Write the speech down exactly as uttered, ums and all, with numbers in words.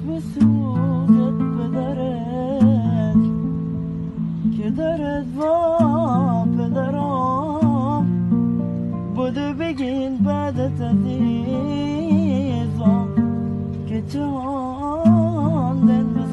بسوزت پدرت که درت و پدرم بوده بگین بعدت عزیزم که جان دل